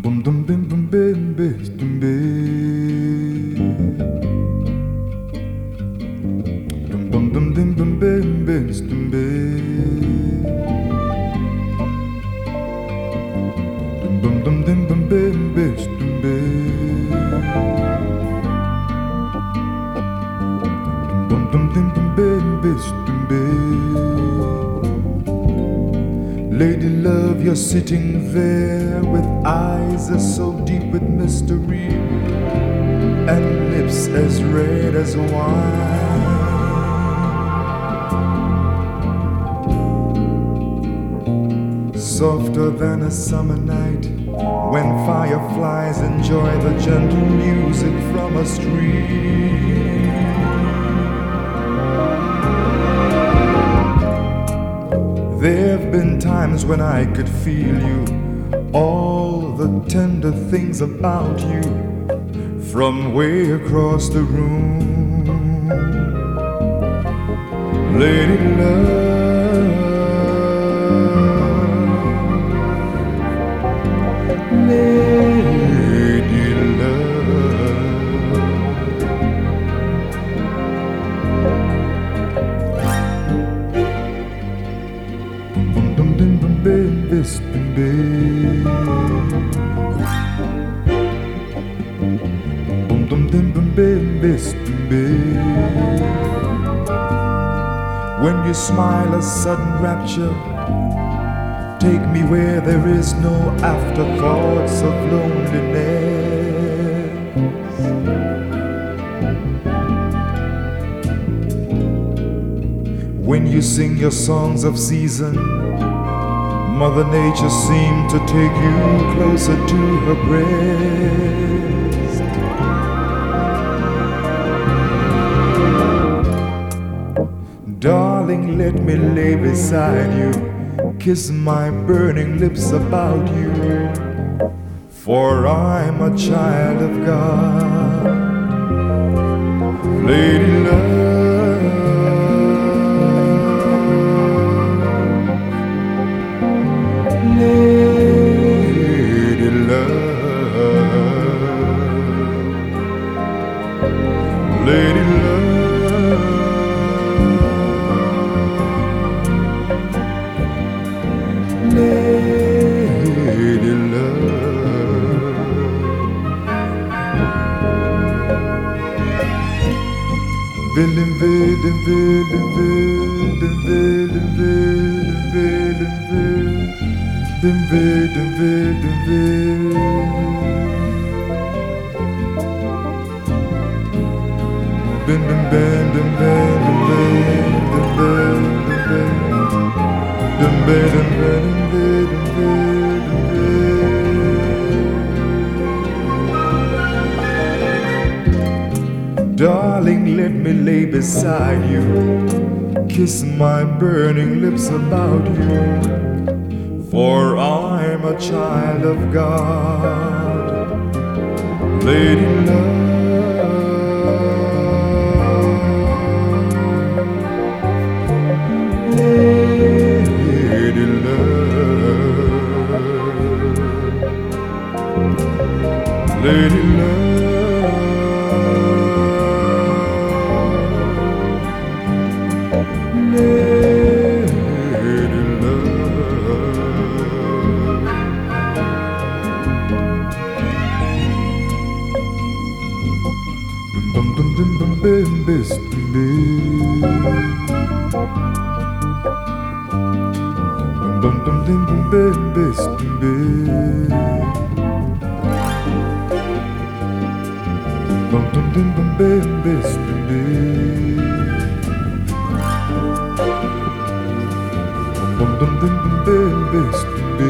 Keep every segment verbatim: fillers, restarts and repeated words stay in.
bum dum bim bum bim bis dum be. Dum bum dum dim bum bim bis dum be. Dum bum dum dim bum bim bis dum be. Dum bum dum dim bum bim bis dum be. Lady love, you're sitting there with eyes as so deep with mystery and lips as red as wine. Softer than a summer night when fireflies enjoy the gentle music from a stream. There have been times when I could feel you, all the tender things about you, from way across the room. Lady love, lady love. Bum dum dim bum bim bis dum be. Bum dum dim bum bim bis dum be. When you smile a sudden rapture, take me where there is no afterthoughts of loneliness. When you sing your songs of season, Mother Nature seemed to take you closer to her breast. Darling, let me lay beside you, kiss my burning lips about you, for I'm a child of God. Lady love, lady love, lady love. Lady love, Billim billim billim billim billim billim billim billim billim billim billim Darling, let me lay beside you, kiss my burning lips about you, for I'm a child of God. Lady love, lady love, lady love. Bum dum dim bum bim bis dum be. Bum dum dim bum bim bis dum be. Bum dum dim bum bim bis dum be. Bum dum dim bum bim bis dum be.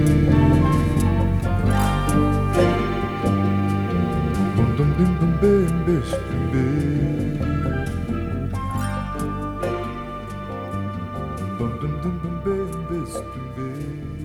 Bum dum dim bum bim bis dum be. Bum dum dim bum bim bis dum be.